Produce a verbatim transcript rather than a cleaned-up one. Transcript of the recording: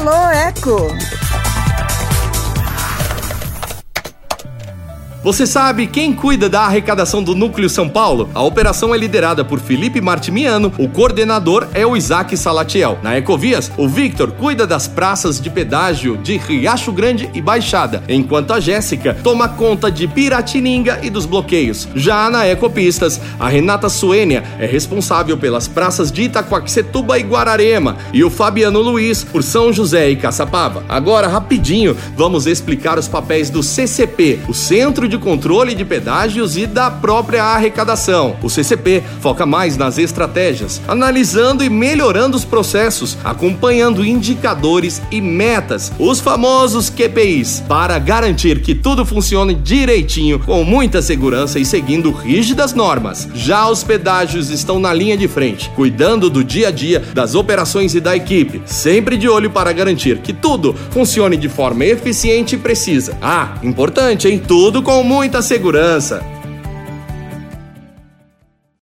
Alô, Eco! Você sabe quem cuida da arrecadação do Núcleo São Paulo? A operação é liderada por Felipe Martimiano, o coordenador é o Isaac Salatiel. Na Ecovias, o Victor cuida das praças de pedágio de Riacho Grande e Baixada, enquanto a Jéssica toma conta de Piratininga e dos bloqueios. Já na Ecopistas, a Renata Suênia é responsável pelas praças de Itaquaquecetuba e Guararema, e o Fabiano Luiz por São José e Caçapava. Agora, rapidinho, vamos explicar os papéis do C C P, o Centro de de Controle de Pedágios e da própria arrecadação. O C C P foca mais nas estratégias, analisando e melhorando os processos, acompanhando indicadores e metas, os famosos Q P Is, para garantir que tudo funcione direitinho, com muita segurança e seguindo rígidas normas. Já os pedágios estão na linha de frente, cuidando do dia a dia, das operações e da equipe, sempre de olho para garantir que tudo funcione de forma eficiente e precisa. Ah, importante, hein? Tudo com muita segurança.